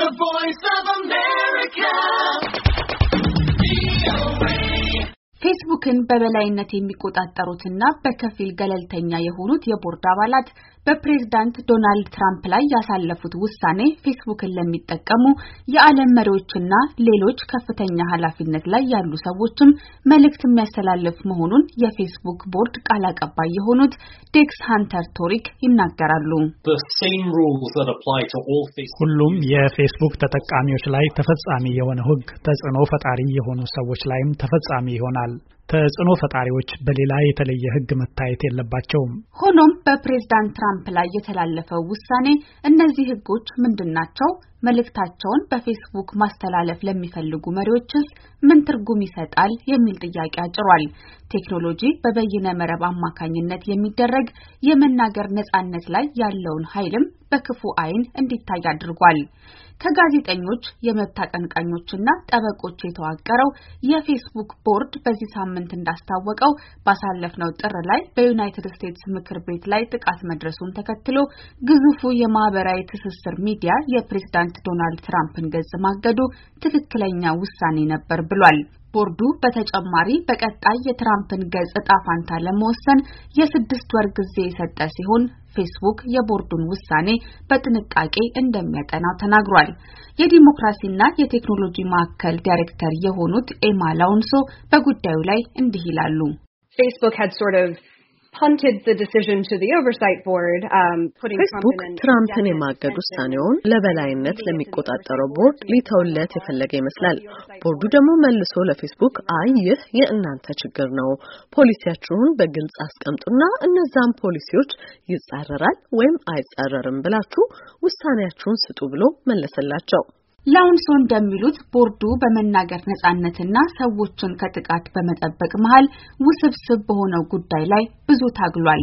The Voice of America. ፌስቡክን በበላይነት የሚቆጣጠሩትና በከፊል ገለልተኛ የሆኑት የቦርድ አባላት በፕሬዝዳንት ዶናልድ ትራምፕ ላይ ያሳለፉት ውሳኔ ፌስቡክን ለሚጠቀሙ የዓለም መሪዎችና ሌሎች ከፍተኛ ኃላፊነት ላይ ያሉ ሰዎችም መልእክት የሚያስተላልፍ መሆኑን የፌስቡክ ቦርድ ቃል አቀባይ የሆኑት ዴክስ ሃንተር ቶሪክ ይናገራሉ። ሁሉም የፌስቡክ ተጠቃሚዎች ላይ ተፈጻሚ የሆነ ሕግ ተጽዕኖ ፈጣሪ የሆኑ ሰዎች ላይም ተፈጻሚ ይሆናል። ተጽዕኖ ፈጣሪዎች በሌላ የተለየ ሕግ መታየት የለባቸውም። ሆኖም በፕሬዝዳንት ትራምፕ ላይ የተላለፈው ውሳኔ እነዚህ ሕጎች ምንድናቸው? መልእክታቸውን በፌስቡክ ማስተላለፍ ለሚፈልጉ መሪዎችስ ምን ትርጉም ይሰጣል? የሚል ጥያቄ አጭሯል። ቴክኖሎጂ በበይነ መረብ አማካኝነት የሚደረግ የመናገር ነጻነት ላይ ያለውን ኃይልም በክፉ አይን እንዲታይ አድርጓል። ከጋዜጠኞች የመብት አቀንቃኞችና ጠበቆች የተዋቀረው የፌስቡክ ቦርድ በዚህ ሳምንት እንዳስታወቀው ባሳለፍነው ጥር ላይ በዩናይትድ ስቴትስ ምክር ቤት ላይ ጥቃት መድረሱን ተከትሎ ግዙፉ የማህበራዊ ትስስር ሚዲያ የፕሬዝዳንት ዶናልድ ትራምፕን ገጽ ማገዱ ትክክለኛ ውሳኔ ነበር ብሏል። ቦርዱ በተጨማሪ በቀጣይ የትራምፕን ገጽ ዕጣ ፈንታ ለመወሰን የ6 ወር ጊዜ የሰጠ ሲሆን ፌስቡክ የቦርዱን ውሳኔ በጥንቃቄ እንደሚያጠናው ተናግሯል። የዲሞክራሲና የቴክኖሎጂ ማዕከል ዳይሬክተር የሆኑት ኤማ ላውንሶ በጉዳዩ ላይ እንዲህ ይላሉ። Facebook had sort of punted the decision to the oversight board, ፌስቡክ ትራምፕን የማገድ ውሳኔውን ለበላይነት ለሚቆጣጠረው ቦርድ ሊተውለት የፈለገ ይመስላል። ቦርዱ ደግሞ መልሶ ለፌስቡክ ይህ የእናንተ ችግር ነው፣ ፖሊሲያችሁን በግልጽ አስቀምጡና እነዛን ፖሊሲዎች ይጻረራል ወይም አይጻረርም ብላችሁ ውሳኔያችሁን ስጡ ብሎ መለሰላቸው። ላውንሶ እንደሚሉት ቦርዱ በመናገር ነጻነትና ሰዎችን ከጥቃት በመጠበቅ መሃል ውስብስብ በሆነው ጉዳይ ላይ ብዙ ታግሏል።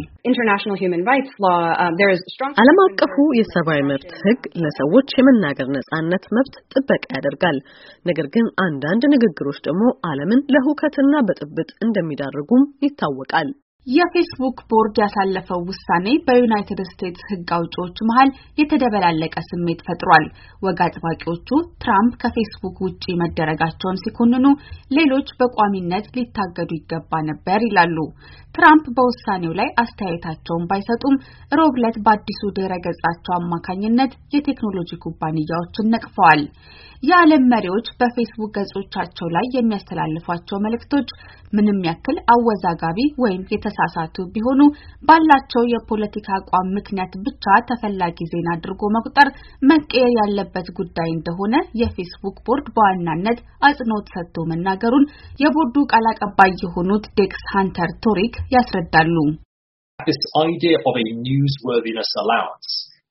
ዓለም አቀፉ የሰብአዊ መብት ሕግ ለሰዎች የመናገር ነጻነት መብት ጥበቃ ያደርጋል። ነገር ግን አንዳንድ ንግግሮች ደግሞ ዓለምን ለሁከትና ብጥብጥ እንደሚዳርጉም ይታወቃል። የፌስቡክ ቦርድ ያሳለፈው ውሳኔ በዩናይትድ ስቴትስ ሕግ አውጪዎች መሃል የተደበላለቀ ስሜት ፈጥሯል። ወግ አጥባቂዎቹ ትራምፕ ከፌስቡክ ውጪ መደረጋቸውን ሲኮንኑ፣ ሌሎች በቋሚነት ሊታገዱ ይገባ ነበር ይላሉ። ትራምፕ በውሳኔው ላይ አስተያየታቸውን ባይሰጡም ሮብ ዕለት በአዲሱ ድረ-ገጻቸው አማካኝነት የቴክኖሎጂ ኩባንያዎችን ነቅፈዋል። የዓለም መሪዎች በፌስቡክ ገጾቻቸው ላይ የሚያስተላልፏቸው መልእክቶች ምንም ያክል አወዛጋቢ ወይም የተሳሳቱ ቢሆኑ ባላቸው የፖለቲካ አቋም ምክንያት ብቻ ተፈላጊ ዜና አድርጎ መቁጠር መቀየር ያለበት ጉዳይ እንደሆነ የፌስቡክ ቦርድ በዋናነት አጽንኦት ሰጥቶ መናገሩን የቦርዱ ቃል አቀባይ የሆኑት ዴክስ ሃንተር ቶሪክ ያስረዳሉ። This idea of a newsworthiness allowance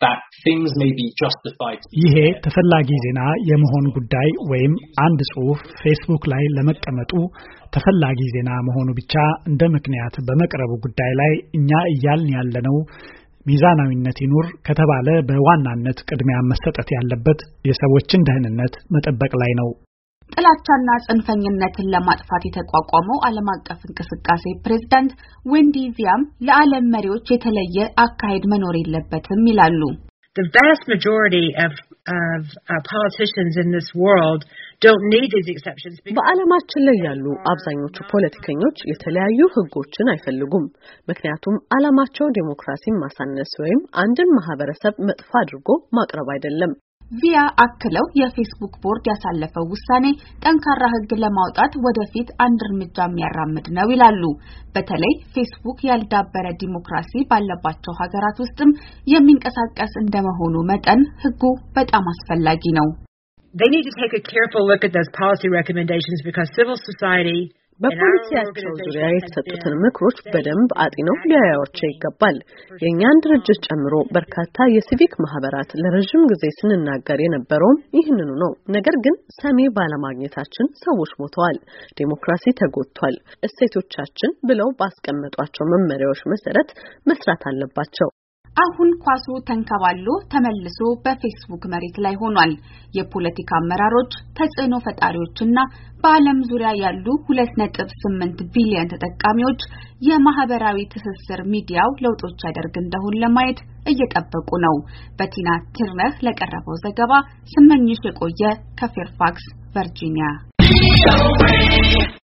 ይሄ ተፈላጊ ዜና የመሆን ጉዳይ ወይም አንድ ጽሑፍ ፌስቡክ ላይ ለመቀመጡ ተፈላጊ ዜና መሆኑ ብቻ እንደ ምክንያት በመቅረቡ ጉዳይ ላይ እኛ እያልን ያለነው ሚዛናዊነት ይኑር ከተባለ በዋናነት ቅድሚያ መሰጠት ያለበት የሰዎችን ደህንነት መጠበቅ ላይ ነው። ጥላቻና ጽንፈኝነትን ለማጥፋት የተቋቋመው ዓለም አቀፍ እንቅስቃሴ ፕሬዝዳንት ዌንዲ ቪያም ለዓለም መሪዎች የተለየ አካሄድ መኖር የለበትም ይላሉ። The vast majority of politicians in this world don't need these exceptions. በዓለማችን ላይ ያሉ አብዛኞቹ ፖለቲከኞች የተለያዩ ሕጎችን አይፈልጉም። ምክንያቱም ዓላማቸው ዲሞክራሲን ማሳነስ ወይም አንድን ማህበረሰብ መጥፎ አድርጎ ማቅረብ አይደለም። ቪያ አክለው የፌስቡክ ቦርድ ያሳለፈው ውሳኔ ጠንካራ ሕግ ለማውጣት ወደፊት አንድ እርምጃ የሚያራምድ ነው ይላሉ። በተለይ ፌስቡክ ያልዳበረ ዲሞክራሲ ባለባቸው ሀገራት ውስጥም የሚንቀሳቀስ እንደመሆኑ መጠን ሕጉ በጣም አስፈላጊ ነው። They need to take a careful look at those policy recommendations because civil society በፖሊሲያቸው ዙሪያ የተሰጡትን ምክሮች በደንብ አጢነው ሊያዩዋቸው ይገባል። የእኛን ድርጅት ጨምሮ በርካታ የሲቪክ ማህበራት ለረጅም ጊዜ ስንናገር የነበረውም ይህንኑ ነው። ነገር ግን ሰሚ ባለማግኘታችን ሰዎች ሞተዋል፣ ዲሞክራሲ ተጎድቷል። እሴቶቻችን ብለው ባስቀመጧቸው መመሪያዎች መሰረት መስራት አለባቸው። አሁን ኳሱ ተንከባሎ ተመልሶ በፌስቡክ መሬት ላይ ሆኗል። የፖለቲካ አመራሮች፣ ተጽዕኖ ፈጣሪዎችና በዓለም ዙሪያ ያሉ 2.8 ቢሊዮን ተጠቃሚዎች የማህበራዊ ትስስር ሚዲያው ለውጦች ያደርግ እንደሆነ ለማየት እየጠበቁ ነው። በቲና ትርነህ ለቀረበው ዘገባ ስመኝሽ የቆየ ከፌርፋክስ ቨርጂኒያ